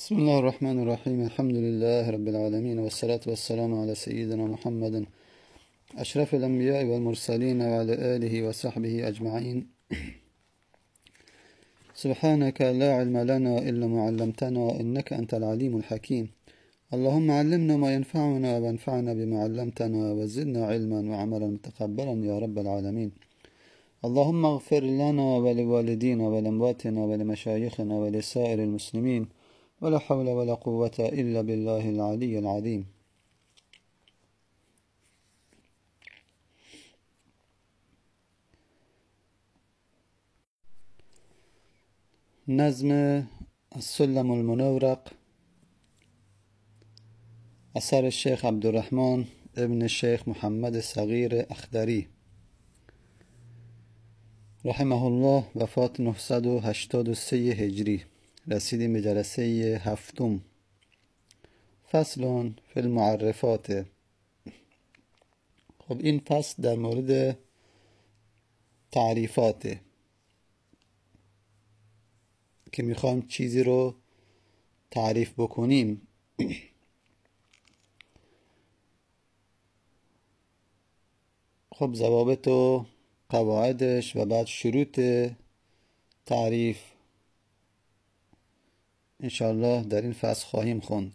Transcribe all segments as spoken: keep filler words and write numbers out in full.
بسم الله الرحمن الرحيم. الحمد لله رب العالمين، والصلاة والسلام على سيدنا محمد أشرف الأنبياء والمرسلين وعلى آله وصحبه أجمعين. سبحانك لا علم لنا إلا ما علمتنا إنك أنت العليم الحكيم. اللهم علمنا ما ينفعنا وانفعنا بما علمتنا وزدنا علما وعملا متقبلا يا رب العالمين. اللهم اغفر لنا ولوالدينا ولأمواتنا ولمشايخنا ولسائر المسلمين، ولا حول ولا قوة إلا بالله العلي العظيم. نظم السلم المنورق اثر الشیخ عبدالرحمن ابن الشیخ محمد صغیر اخضری رحمه الله، وفات نهصد و هشتاد و سه هجری. رسیدیم به جلسه هفتم. فصل فی المعرفات. خب این فصل در مورد تعریفاته که میخوایم چیزی رو تعریف بکنیم. خب ضوابط و قواعدش و بعد شروط تعریف انشاءالله در این فصل خواهیم خوند.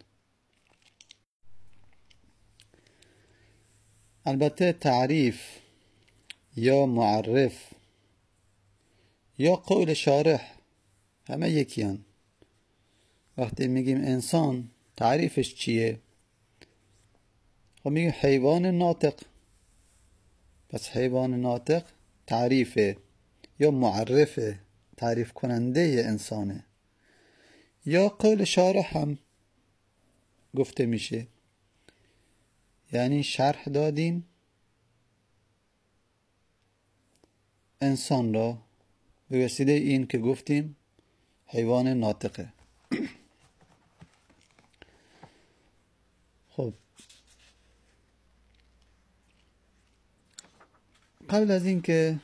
البته تعریف یا معرف یا قول شارح همه یکی هن. وقتی میگیم انسان تعریفش چیه؟ خب میگیم حیوان ناطق. پس حیوان ناطق تعریفه یا معرفه، تعریف کننده انسانه. یا قول شارح هم گفته میشه، یعنی شرح دادیم انسان را به وسیله این که گفتیم حیوان ناطقه. خب قبل از این که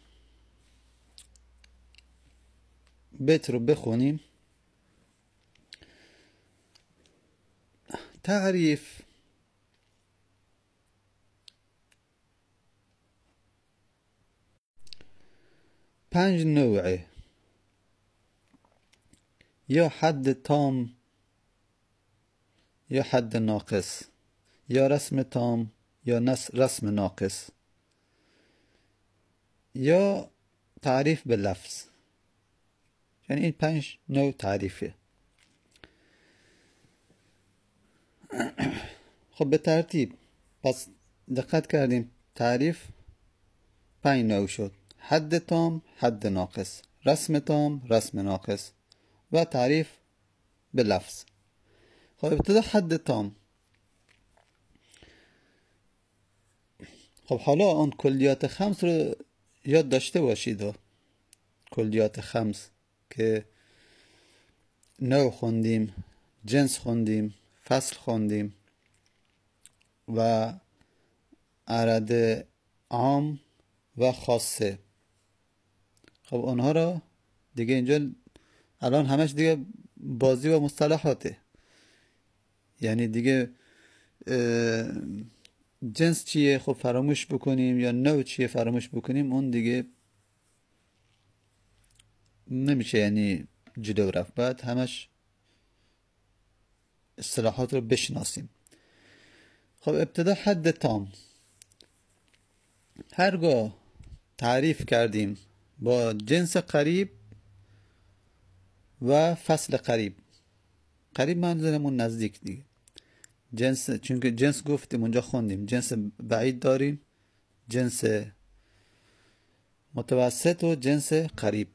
بیت رو بخونیم، تعریف پنج نوعه: یا حد تام، یا حد ناقص، یا رسم تام، یا رسم ناقص، یا تعریف به لفظ. یعنی این پنج نوع تعریفه. خب به ترتیب پس دقت کردیم تعریف پنج نوع شد: حد تام، حد ناقص، رسم تام، رسم ناقص و تعریف به لفظ. خب ابتدا حد تام. خب حالا اون کلیات خمس رو یاد داشته باشید. و کلیات خمس که نوع خوندیم، جنس خوندیم، فصل خوندیم و عرض عام و خاصه. خب اونها را دیگه اینجا الان همش دیگه بازی و مصطلحاته. یعنی دیگه جنس چیه خب فراموش بکنیم، یا نوع چیه فراموش بکنیم، اون دیگه نمیشه یعنی جلو رفت. بعد همش اصطلاحات رو بشناسیم. خب ابتدا حد تام. هرگاه تعریف کردیم با جنس قریب و فصل قریب. قریب منظورمون نزدیک دیگه. جنس، چون که جنس گفتیم اونجا خوندیم، جنس بعید داریم، جنس متوسط و جنس قریب.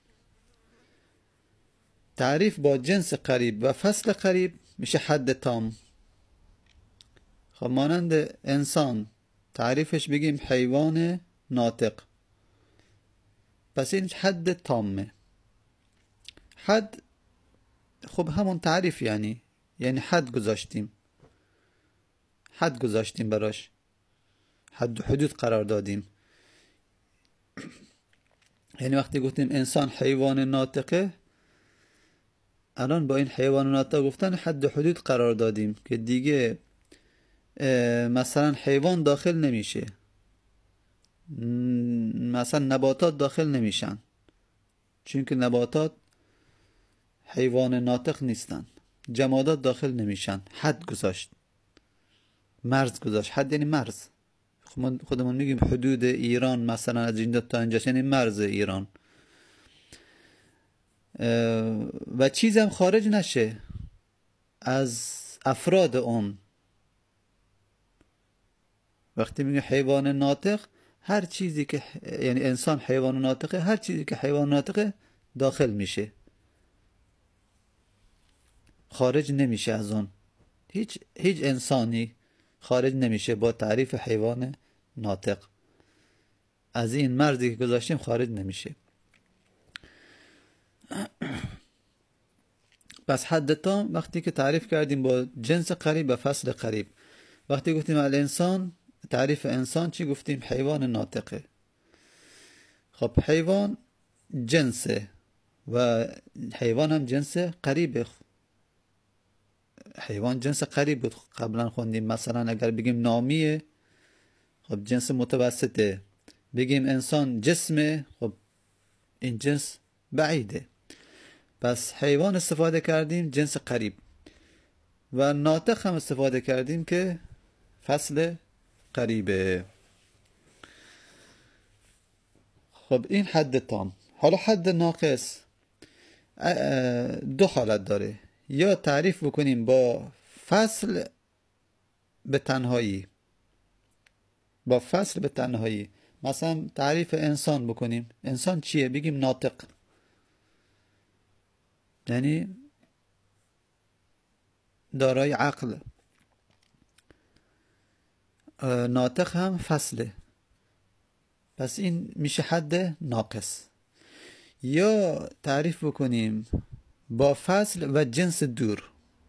تعریف با جنس قریب و فصل قریب میشه حد تام. خب مانند انسان تعریفش بگیم حیوان ناطق، پس این حد تامه. حد خب همون تعریف یعنی یعنی حد گذاشتیم، حد گذاشتیم براش، حد و حدود قرار دادیم. یعنی وقتی گفتیم انسان حیوان ناطقه، الان با این حیوانات گفتن حد و حدود قرار دادیم که دیگه مثلا حیوان داخل نمیشه، مثلا نباتات داخل نمیشن، چون که نباتات حیوان ناطق نیستن. جمادات داخل نمیشن. حد گذاشت، مرز گذاشت. حد یعنی مرز. خودمون میگیم حدود ایران مثلا از اینجا تا اینجا، یعنی مرز ایران. و چیزم خارج نشه از افراد اون. وقتی میگه حیوان ناطق، هر چیزی که یعنی انسان حیوان ناطقه، هر چیزی که حیوان ناطقه داخل میشه، خارج نمیشه از اون. هیچ هیچ انسانی خارج نمیشه با تعریف حیوان ناطق. از این مرزی که گذاشتیم خارج نمیشه. پس حد تام وقتی که تعریف کردیم با جنس قریب و فصل قریب. وقتی گفتیم الانسان، تعریف انسان چی گفتیم؟ حیوان ناطقه. خب حیوان جنسه و حیوان هم جنس قریبه. حیوان جنس قریب بود، قبلا خوندیم. مثلا اگر بگیم نامیه، خب جنس متوسطه. بگیم انسان جسمه، خب این جنس بعیده. پس حیوان استفاده کردیم جنس قریب، و ناطق هم استفاده کردیم که فصل قریبه. خب این حد تام. حالا حد ناقص دو حالت داره. یا تعریف بکنیم با فصل به تنهایی، با فصل به تنهایی. مثلا تعریف انسان بکنیم. انسان چیه؟ بگیم ناطق، یعنی دارای عقل. ناطق هم فصله. پس این میشه حد ناقص. یا تعریف بکنیم با فصل و جنس دور.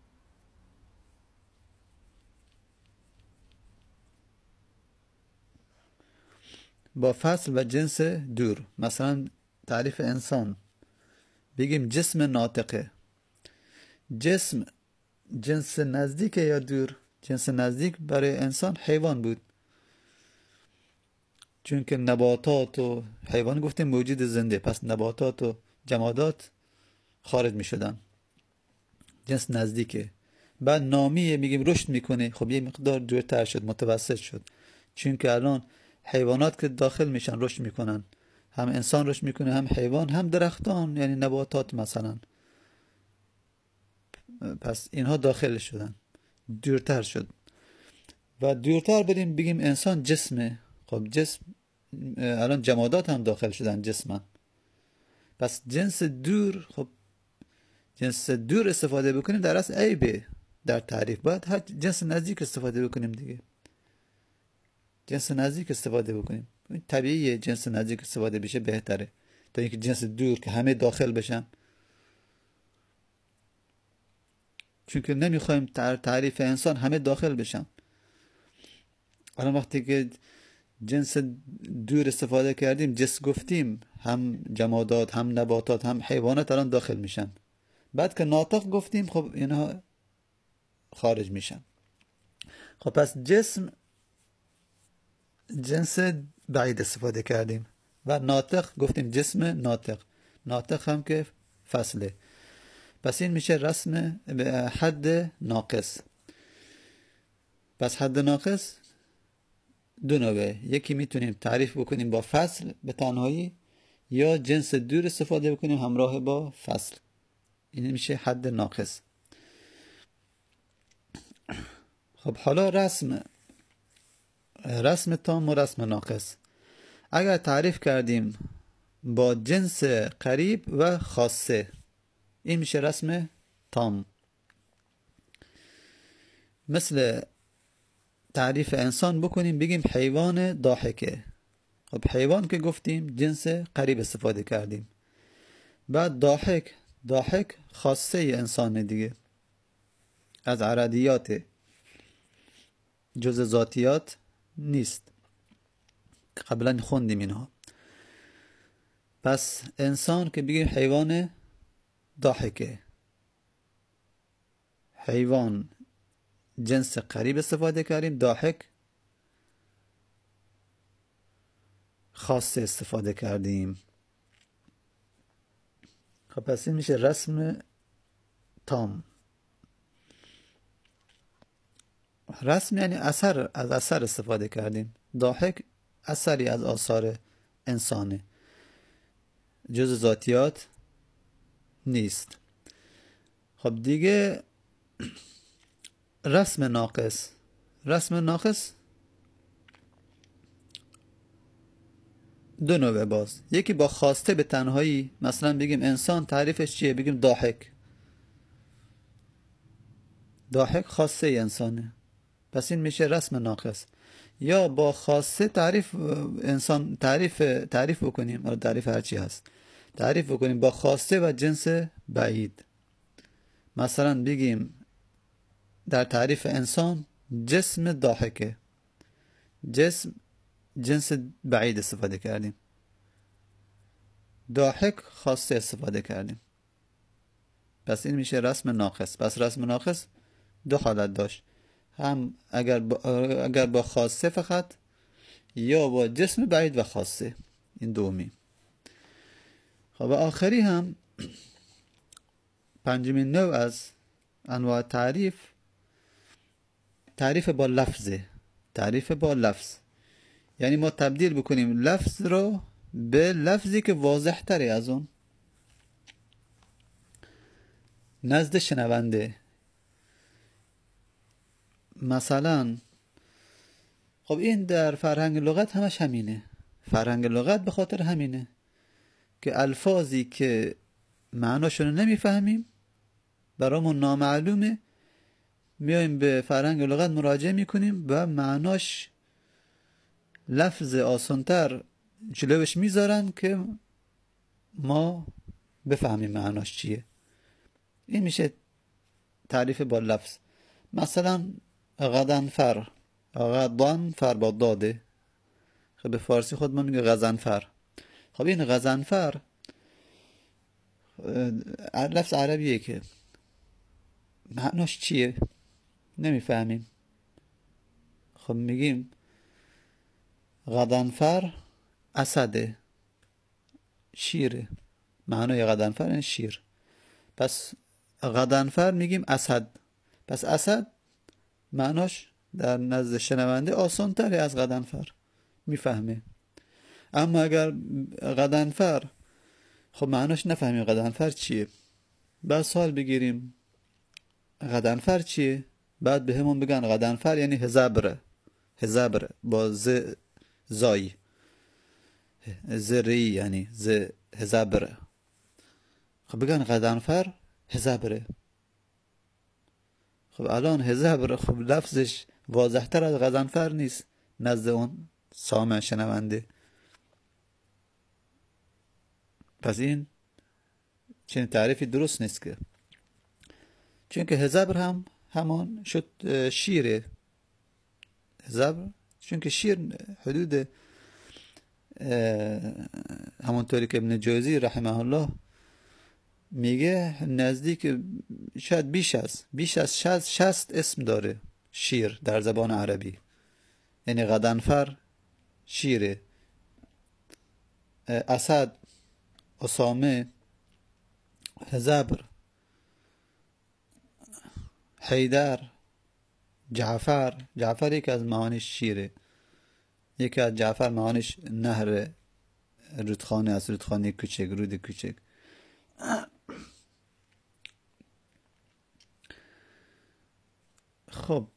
با فصل و جنس دور. مثلا تعریف انسان بگیم جسم ناطقه. جسم جنس نزدیک یا دور؟ جنس نزدیک برای انسان حیوان بود، چون که نباتات و حیوان گفتیم موجود زنده، پس نباتات و جمادات خارج می شدن. جنس نزدیکه. بعد نامیه، میگیم رشد میکنه. خب یه مقدار دورتر شد، متوسط شد، چون که الان حیوانات که داخل میشن رشد میکنن. هم انسان رشد میکنه، هم حیوان، هم درختان یعنی نباتات مثلا. پس اینها داخل شدن، دورتر شد. و دورتر بریم بگیم انسان جسمه. خب جسم الان جمادات هم داخل شدن جسمن. پس جنس دور، خب جنس دور استفاده بکنیم در اصل عیبه در تعریف. باید هر جنس نزدیک استفاده بکنیم دیگه. جنس نزدیک استفاده بکنیم. طبیعیه جنس نزدیک استفاده بشه بهتره تا اینکه جنس دور که همه داخل بشن، چون که نمیخوایم تعریف انسان همه داخل بشن. الان وقتی که جنس دور استفاده کردیم، جنس گفتیم، هم جمادات هم نباتات هم حیوانات الان داخل میشن. بعد که ناطق گفتیم، خب اینها خارج میشن. خب پس جسم جنس بعید استفاده کردیم و ناطق گفتیم جسم ناطق. ناطق هم که فصله. پس این میشه رسم به حد ناقص. پس حد ناقص دو نوعه. یکی میتونیم تعریف بکنیم با فصل به تنهایی، یا جنس دور استفاده بکنیم همراه با فصل. این میشه حد ناقص. خب حالا رسم رسم تام و رسم ناقص. اگر تعریف کردیم با جنس قریب و خاصه، این میشه رسم تام. مثل تعریف انسان بکنیم بگیم حیوان ضاحکه. خب حیوان که گفتیم جنس قریب استفاده کردیم. بعد ضاحک، ضاحک خاصه انسان دیگه، از عرضیات، جز ذاتیات نیست. قبلا خوندیم اینها. پس انسان که بگیم حیوان ضاحکه. حیوان جنس قریب استفاده کردیم، ضاحک خاصه استفاده کردیم. خب پس این میشه رسم تام. رسم یعنی اثر، از اثر استفاده کردیم. ضاحک اثری از آثار انسانه، جز ذاتیات نیست. خب دیگه رسم ناقص. رسم ناقص دو نوعه باز. یکی با خواسته به تنهایی، مثلا بگیم انسان تعریفش چیه؟ بگیم ضاحک. ضاحک خواسته انسانه، پس این میشه رسم ناقص. یا با خواسته تعریف انسان تعریف تعریف بکنیم، حالا تعریف هرچی هست تعریف بکنیم با خواسته و جنس بعید. مثلا بگیم در تعریف انسان جسم ضاحکه، جسم جنس بعید استفاده کردیم، ضاحک خواسته استفاده کردیم، پس این میشه رسم ناقص. پس رسم ناقص دو حالت داشت، هم اگر با, اگر با خواسته فقط، یا با جسم بعید و خواسته. این دومی. خب و آخری هم پنجمین نوع از انواع تعریف، تعریف با لفظه. تعریف با لفظ یعنی ما تبدیل بکنیم لفظ رو به لفظی که واضح تره از اون نزد شنونده. مثلا خب این در فرهنگ لغت همش همینه. فرهنگ لغت به خاطر همینه که الفاظی که معناشونو نمیفهمیم، برامون نامعلومه، میایم به فرهنگ لغت مراجعه میکنیم و معناش لفظ آسانتر جلوش میذارن که ما بفهمیم معناش چیه. این میشه تعریف با لفظ. مثلا غضنفر، غضنفر با داده، خب به فارسی خود ما میگه غضنفر. خب این غضنفر لفظ عربیه که معناش چیه نمیفهمیم. خب میگیم غضنفر اسده، شیره. معنای غضنفر این شیر. پس غضنفر میگیم اسد. پس اسد معناش در نزد شنونده آسان تره از غضنفر، میفهمه. اما اگر غضنفر خب معناش نفهمیم غضنفر چیه، بعد سوال بگیریم غضنفر چیه، بعد به همون بگن غضنفر یعنی هزبره. هزبره با ز زای زری یعنی ز هزبره. خب بگن غضنفر هزبره. خب الان هزبره خب لفظش واضح تر از غضنفر نیست نزد اون سامع شنونده. پس این چنین تعریفی درست نیست، که چون که هزبر هم همان شد شیره. هزبر چون که شیر حدود همونطوری که ابن جوزی رحمه الله میگه نزدیک شاید بیش از بیش از شصت, شصت اسم داره شیر در زبان عربی. یعنی غضنفر شیره، اسد، اسامه، هزبر، حیدر، جعفر. جعفر یکی از معانیش شیره. یکی از جعفر معانیش نهر رودخانه از رودخانه کوچک، رود کوچک. خب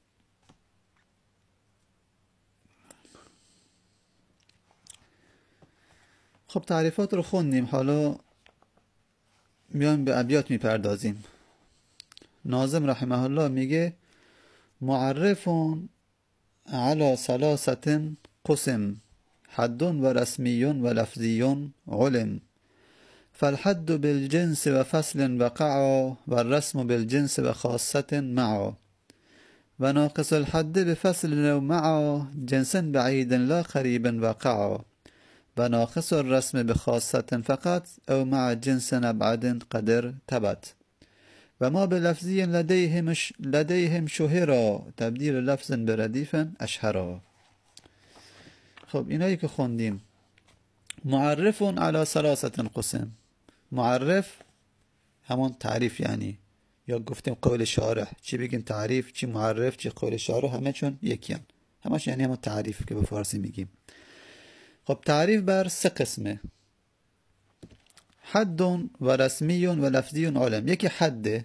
خب تعریفات رو خوندیم، حالا میایم به ابیات میپردازیم. ناظم رحمه الله میگه معرفون على ثلاثة قسم حد و رسمی و لفظی علم فالحد بالجنس و فصل وقع و الرسم بالجنس و خاصة معا و ناقص الحد بفصل و معا جنس بعید لا قریب وقع و ناقص الرسم بخاصة فقط او مع جنس ابعد قدر تبت و ما به لفظی لدیهم لدیهم شهرا تبدیل لفظ به ردیفا اشهرا. خب اینایی که خوندیم. معرف علی ثلاثه قسم. معرف همون تعریف، یعنی یا گفتیم قول شارح، چی بگیم تعریف، چی معرف، چی قول شارح، همه چون یکی هم. همش یعنی همون تعریف که به فارسی میگیم. خب تعریف بر سه قسمه: حد و رسمی و لفظی و علم. یکی حده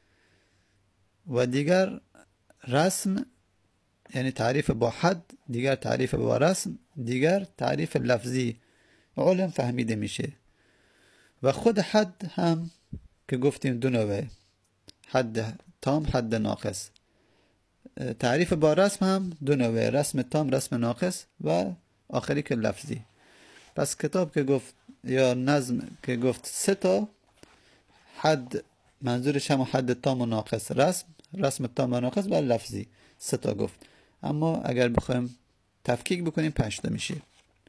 و دیگر رسم، یعنی تعریف با حد، دیگر تعریف با رسم، دیگر تعریف لفظی علم فهمیده میشه. و خود حد هم که گفتیم دو نوعه: حد تام، حد ناقص. تعریف با رسم هم دو نوعه: رسم تام، رسم ناقص، و آخری که لفظی. پس کتاب که گفت یا نظم که گفت سه تا حد، منظورش هم حد تام و ناقص، رسم رسم تام و ناقص و لفظی، سه تا گفت. اما اگر بخوایم تفکیک بکنیم پنج تا میشه.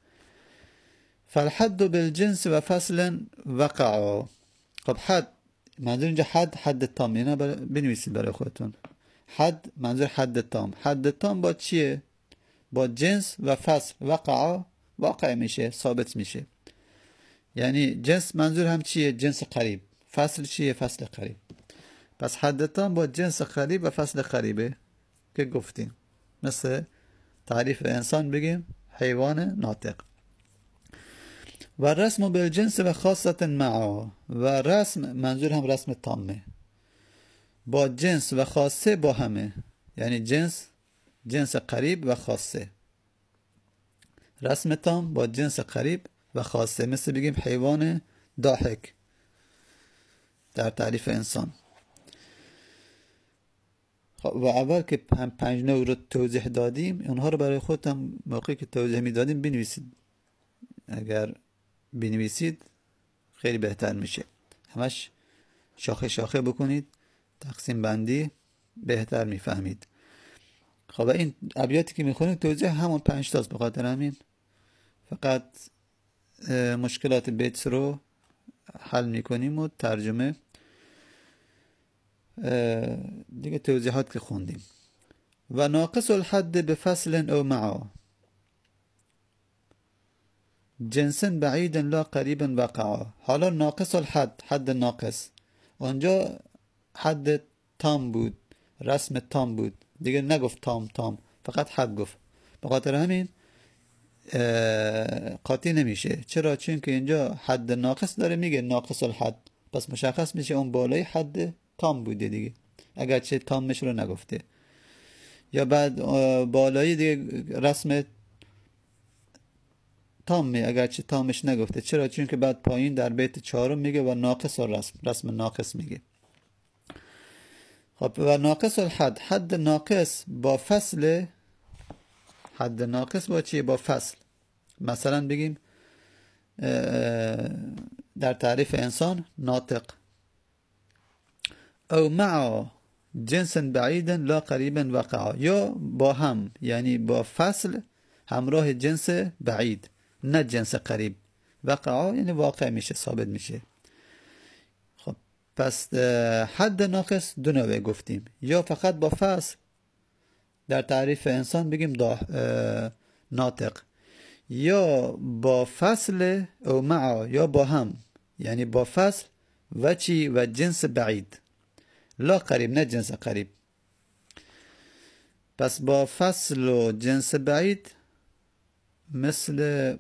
فالحد بالجنس و فصل وقع. خب حد منظور اینجا حد حد تام، اینا بنویسید برای خودتون. حد منظور حد تام. حد تام با چیه؟ با جنس و فصل. وقع واقع میشه، ثابت میشه. یعنی جنس منظور هم چیه؟ جنس قریب. فصل چیه؟ فصل قریب. پس حد تام با جنس قریب و فصل قریبه که گفتیم. مثل تعریف انسان بگیم حیوان ناطق. و رسم بالجنس و خاصة معه. و رسم منظور هم رسم تامه، با جنس و خاصه با همه. یعنی جنس جنس قریب و خاصه. رسم تام با جنس قریب و خاصه، مثل بگیم حیوان ضاحک در تعریف انسان. و اول که هم پنج نوع رو توضیح دادیم، اونها رو برای خودتم موقعی که توضیح می دادیم بنویسید. اگر بنویسید خیلی بهتر میشه. همش شاخه شاخه بکنید، تقسیم بندی، بهتر میفهمید. خب این ابیاتی که میخونید توضیح همون پنج تاست. به خاطر همین فقط مشکلات بیت رو حل میکنیم و ترجمه دیگه توضیحات که خوندیم. و ناقص الحد به فصل او معه جنس بعید لا قریب وقع. حالا ناقص الحد، حد ناقص، اونجا حد تام بود، رسم تام بود، دیگه نگفت تام تام، فقط حد گفت. به خاطر همین قاطی نمیشه. چرا؟ چون که اینجا حد ناقص داره میگه ناقص الحد، پس مشخص میشه اون بالای حد تام بوده دیگه، اگرچه تامش رو نگفته. یا بعد بالایی دیگه رسم تامه، اگرچه تامش نگفته. چرا؟ چون که بعد پایین در بیت چهارم میگه و ناقص و رسم، رسم ناقص میگه. خب و ناقص الحد، حد ناقص با فصل. حد ناقص با چیه؟ با فصل. مثلا بگیم در تعریف انسان ناطق. او مع جنس بعید لا قریب وقع. یا با هم، یعنی با فصل همراه جنس بعید، نه جنس قریب. وقع یعنی واقع میشه، ثابت میشه. خب پس حد ناقص دو نوعه گفتیم: یا فقط با فصل در تعریف انسان بگیم ناطق، یا با فصل او مع، یا با هم، یعنی با فصل و چی؟ و جنس بعید. لا قریب، نه جنس قریب. پس با فصل و جنس بعید مثل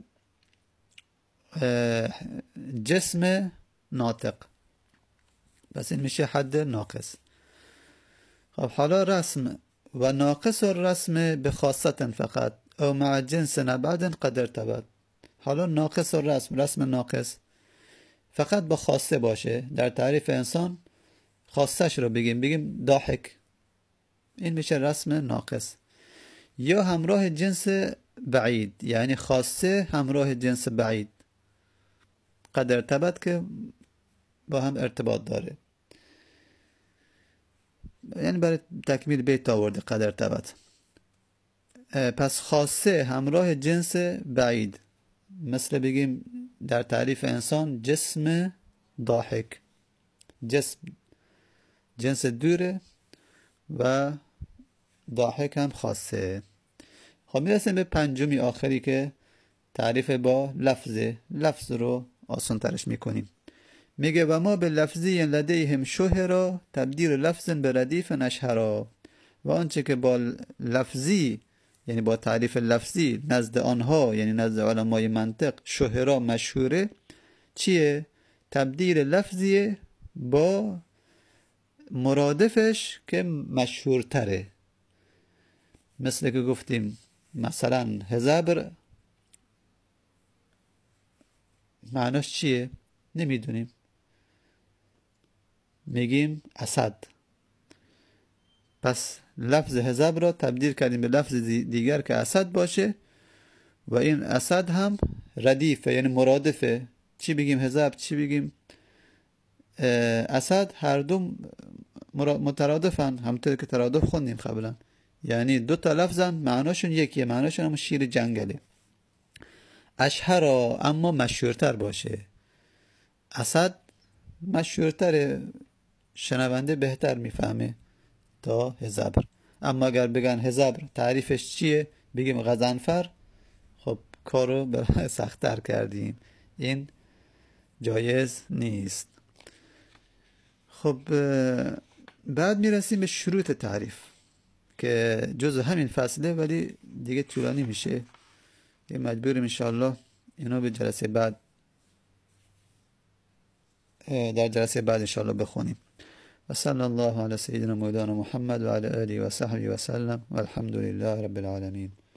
جسم ناطق. پس این میشه حد ناقص. خب حالا رسم و ناقص الرسم به خاصة فقط او مع جنس بعد قد ارتبط. حالا ناقص الرسم، رسم ناقص فقط با خاصه باشه. در تعریف انسان خاصش رو بگیم، بگیم ضاحک، این میشه رسم ناقص. یا همراه جنس بعید، یعنی خاصه همراه جنس بعید، قد ارتبط که با هم ارتباط داره. یعنی برای تکمیل بیت آورده قد ارتبط. پس خاصه همراه جنس بعید، مثل بگیم در تعریف انسان جسم ضاحک. جسم جنس دوره و ضاحک هم خاصه. خب میرسیم به پنجمی آخری که تعریف با لفظه. لفظ رو آسان ترش میکنیم. میگه و ما به لفظی لدیهم شهرا تبدیل لفظ به ردیف اشهرا. و آنچه که با لفظی یعنی با تعریف لفظی نزد آنها یعنی نزد علمای منطق شهرا مشهوره چیه؟ تبدیل لفظیه با مرادفش که مشهورتره. مثل که گفتیم مثلا هزبر معناش چیه؟ نمیدونیم، میگیم اسد. پس لفظ هزبر را تبدیل کردیم به لفظ دیگر که اسد باشه و این اسد هم ردیفه یعنی مرادفه. چی بگیم هزبر چی بگیم اسد، هر دو مترادفن، همونطور که ترادف خوندیم قبلا. یعنی دو تا لفظن معناشون یکیه، معناشون هم شیر جنگله. اشهرا اما مشهورتر باشه. اسد مشهورتره، شنونده بهتر میفهمه تا هزبر. اما اگر بگن هزبر تعریفش چیه بگیم غضنفر، خب کارو برای سخت‌تر کردیم، این جایز نیست. خب بعد میرسیم به شروط تعریف که جزء همین فصله ولی دیگه طولانی میشه، یه مجبوریم انشاءالله اینو به جلسه بعد در جلسه بعد انشاءالله بخونیم. و صلی الله علی سیدنا مولانا محمد و علی آله و صحبه و سلم و الحمد لله رب العالمین.